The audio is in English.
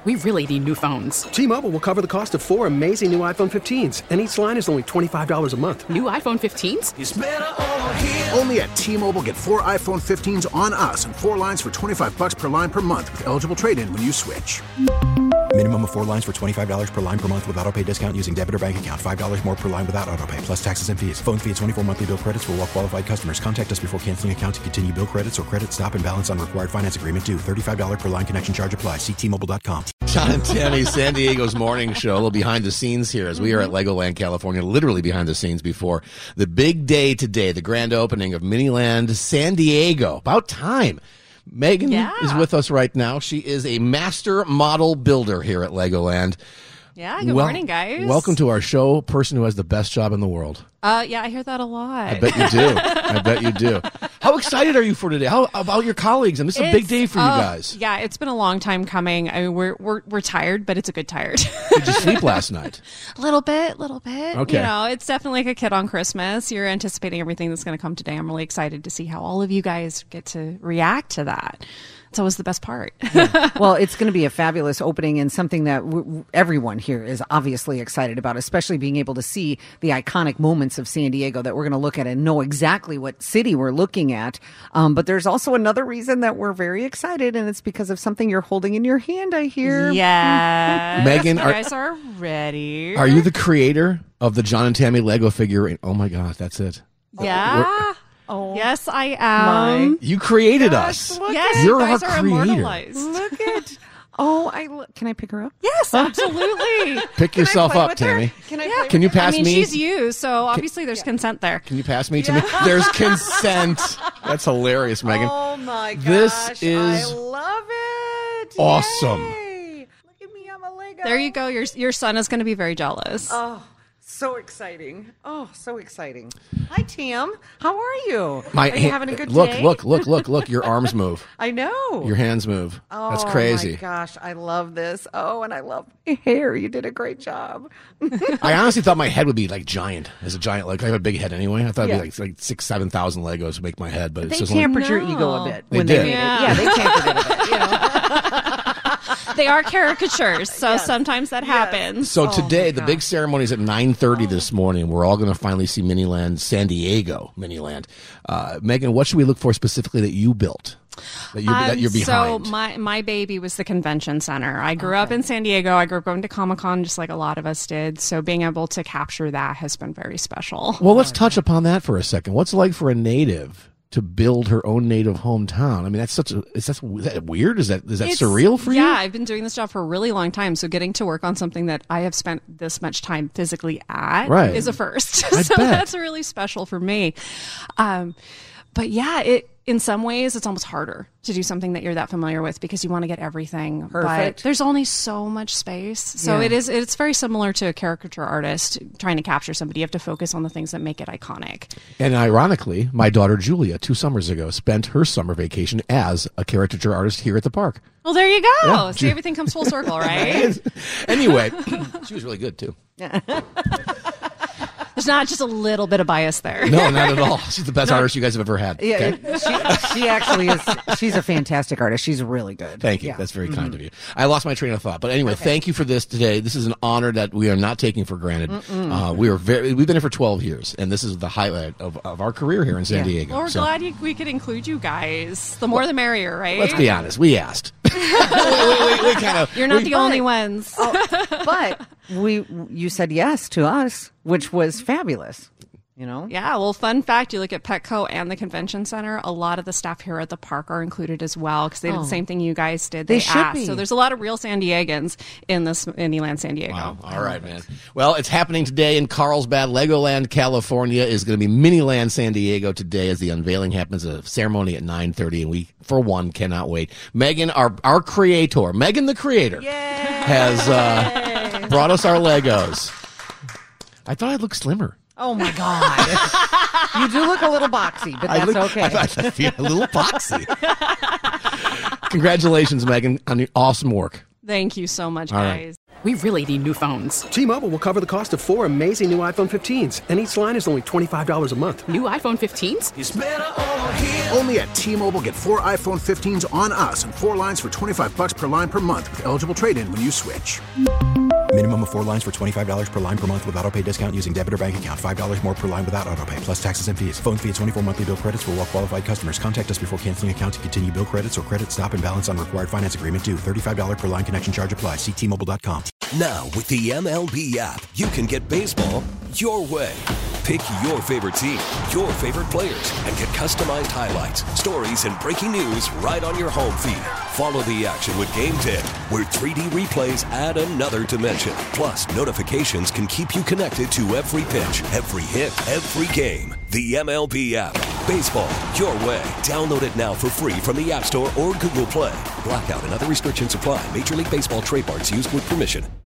We really need new phones. T-Mobile will cover the cost of 4 amazing new iPhone 15s, and each line is only $25 a month. New iPhone 15s? It's better over here. Only at T-Mobile, get 4 iPhone 15s on us and 4 lines for $25 per line per month with eligible trade-in when you switch. Minimum of 4 lines for $25 per line per month with autopay discount using debit or bank account. $5 more per line without autopay, plus taxes and fees. Phone fee at 24 monthly bill credits for well-qualified customers. Contact us before canceling account to continue bill credits or credit stop and balance on required finance agreement due. $35 per line connection charge applies. See T-Mobile.com. John and Tammy, San Diego's morning show. A little behind the scenes here as we are at Legoland, California, literally behind the scenes before the big day today, the grand opening of Miniland San Diego. About time. Megan is with us right now. She is a master model builder here at Legoland. Yeah, good morning, guys. Welcome to our show, person who has the best job in the world. Yeah, I hear that a lot. I bet you do. I bet you do. How excited are you for today? How about your colleagues? And this is a big day for you guys. Yeah, it's been a long time coming. I mean, we're tired, but it's a good tired. Did you sleep last night? A little bit. Okay. You know, it's definitely like a kid on Christmas. You're anticipating everything that's going to come today. I'm really excited to see how all of you guys get to react to that. It's always the best part. Well, it's going to be a fabulous opening and something that everyone here is obviously excited about, especially being able to see the iconic moments of San Diego that we're going to look at and know exactly what city we're looking at. But there's also another reason that we're very excited, and it's because of something you're holding in your hand, I hear. Yeah. Megan, you guys are ready. Are you the creator of the John and Tammy Lego figure? Oh, my gosh, that's it. Yeah. Oh, yes, I am. You created us. Yes, you're you guys our are creator. Immortalized. Look at. Oh, can I pick her up? Yes, absolutely. Pick yourself up, Tammy. Can you pass me? She's you, so obviously there's consent there. Can you pass me to me? There's consent. That's hilarious, Megan. Oh my gosh. This is I love it. awesome. Yay. Look at me, I'm a Lego. There you go. Your son is going to be very jealous. Oh, so exciting. Oh, so exciting. Hi, Tam. How are you? Are you having a good look, day? Look. Your arms move. I know. Your hands move. Oh, that's crazy. Oh, my gosh. I love this. Oh, and I love my hair. You did a great job. I honestly thought my head would be like giant. As a giant, like I have a big head anyway. I thought it'd be like 7,000 Legos to make my head, but it's they just tampered your ego a bit. They when did. They made it. Yeah, they tampered it a bit. You know? They are caricatures, so sometimes that happens. So today, the big ceremony is at 9:30 this morning. We're all going to finally see Miniland San Diego, Miniland. Megan, what should we look for specifically that you built? That you're behind? So my baby was the convention center. I grew up in San Diego. I grew up going to Comic-Con just like a lot of us did. So being able to capture that has been very special. Well, let's touch upon that for a second. What's it like for a native to build her own native hometown? I mean, is that weird? Is that surreal for you? Yeah, I've been doing this job for a really long time. So getting to work on something that I have spent this much time physically at is a first. So that's really special for me. But yeah, in some ways, it's almost harder to do something that you're that familiar with because you want to get everything perfect. But there's only so much space. So it's very similar to a caricature artist trying to capture somebody. You have to focus on the things that make it iconic. And ironically, my daughter Julia, 2 summers ago, spent her summer vacation as a caricature artist here at the park. Well, there you go. Yeah. See, everything comes full circle, right? Anyway, she was really good too. There's not just a little bit of bias there. No, not at all. She's the best artist you guys have ever had. Yeah, she actually is. She's a fantastic artist. She's really good. Thank you. Yeah. That's very kind of you. I lost my train of thought. But anyway, thank you for this today. This is an honor that we are not taking for granted. We've been here for 12 years, and this is the highlight of our career here in San Diego. Well, we're glad we could include you guys. The more the merrier, right? Let's be honest. We asked. You're not the only ones. But you said yes to us, which was fabulous. You know? Yeah, well, fun fact, you look at Petco and the convention center, a lot of the staff here at the park are included as well because they did the same thing you guys did. They should asked. be. So there's a lot of real San Diegans in this Miniland San Diego. Wow. All right, man. Well, it's happening today in Carlsbad. Legoland, California is going to be Miniland San Diego today as the unveiling happens, a ceremony at 9:30, and we, for one, cannot wait. Megan, our creator, Megan the creator, has brought us our Legos. I thought I'd look slimmer. Oh, my God. You do look a little boxy, but that's okay. I feel a little boxy. Congratulations, Megan, on your awesome work. Thank you so much, All guys. Right. We really need new phones. T-Mobile will cover the cost of 4 amazing new iPhone 15s, and each line is only $25 a month. New iPhone 15s? It's better over here. Only at T-Mobile, get 4 iPhone 15s on us and 4 lines for $25 per line per month with eligible trade-in when you switch. Minimum of 4 lines for $25 per line per month with autopay discount using debit or bank account. $5 more per line without autopay, plus taxes and fees. Phone fee at 24 monthly bill credits for well-qualified customers. Contact us before canceling account to continue bill credits or credit stop and balance on required finance agreement due. $35 per line connection charge applies. See T-Mobile.com. Now, with the MLB app, you can get baseball your way. Pick your favorite team, your favorite players, and get customized highlights, stories, and breaking news right on your home feed. Follow the action with Game Day, where 3D replays add another dimension. Plus, notifications can keep you connected to every pitch, every hit, every game. The MLB app. Baseball your way. Download it now for free from the App Store or Google Play. Blackout and other restrictions apply. Major League Baseball trademarks used with permission.